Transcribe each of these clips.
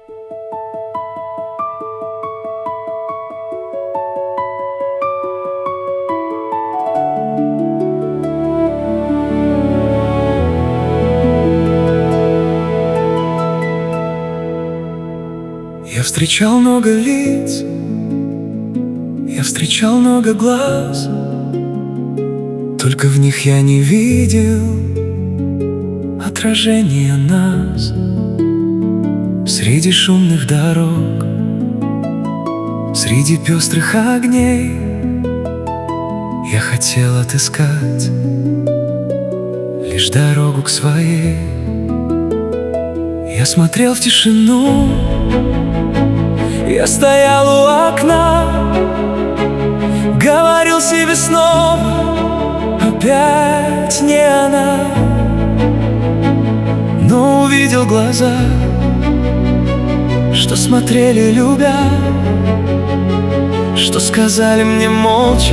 Я встречал много лиц, я встречал много глаз, только в них я не видел отражения нас. Среди шумных дорог, среди пестрых огней я хотел отыскать лишь дорогу к своей. Я смотрел в тишину, я стоял у окна, говорил себе снова: опять не она. Но увидел глаза, что смотрели любя, что сказали мне молча: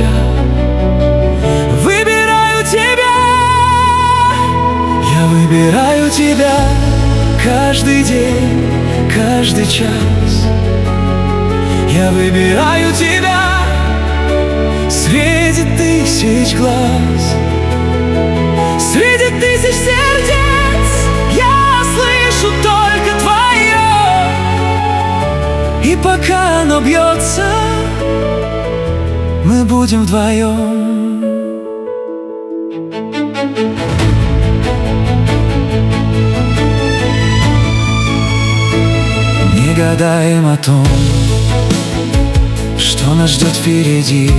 выбираю тебя. Я выбираю тебя каждый день, каждый час. Я выбираю тебя среди тысяч глаз, среди тысяч сердец. Я слышу только твое, и пока оно бьется, мы будем вдвоем. Не гадаем о том, что нас ждет впереди.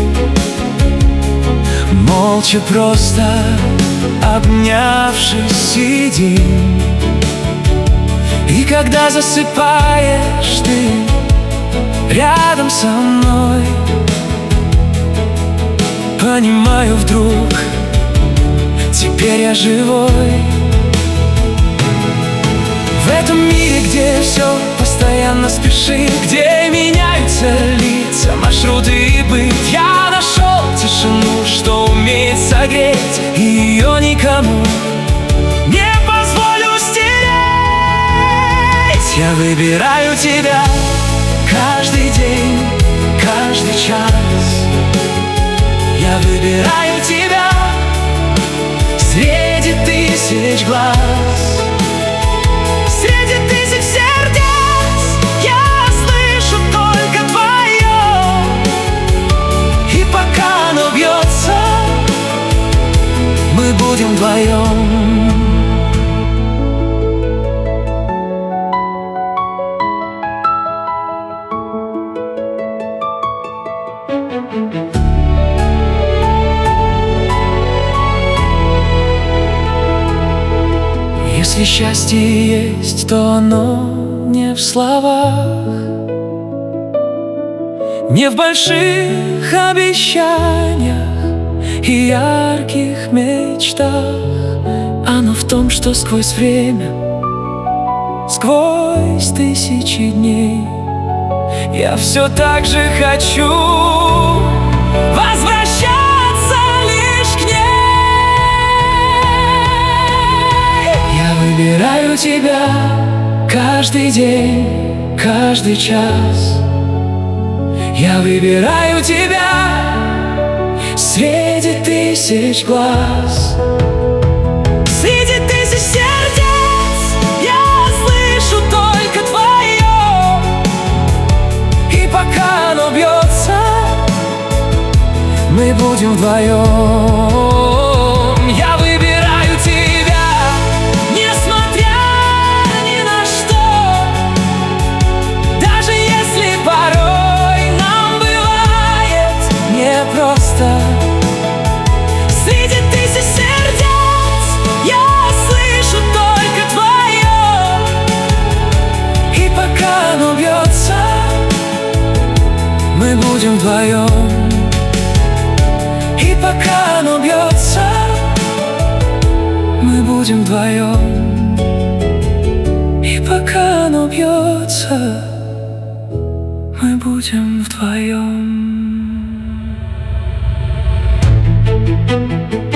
Молча просто обнявшись сидим. И когда засыпаешь ты рядом со мной, понимаю вдруг, теперь я живой. В этом мире, где все постоянно спешит, где меняются лица, маршруты и быт, я нашел тишину, что умеет согреть, и ее никому не позволю стереть. Я выбираю тебя каждый день, каждый час. Я выбираю тебя среди тысяч глаз, среди тысяч сердец. Я слышу только твое, и пока оно бьется, мы будем вдвоем. Если счастье есть, то оно не в словах, не в больших обещаниях и ярких мечтах. Оно в том, что сквозь время, сквозь тысячи дней я все так же хочу возвращаться лишь к ней. Я выбираю тебя каждый день, каждый час. Я выбираю тебя среди тысяч глаз, среди тысяч сердец. Я слышу только твое, и пока оно бьется, мы будем вдвоем. Я выбираю тебя, несмотря ни на что, даже если порой нам бывает непросто. Среди тысяч сердец я слышу только твое, и пока оно бьется, мы будем вдвоем. И пока оно бьется, мы будем вдвоем. И пока оно бьется, мы будем вдвоем.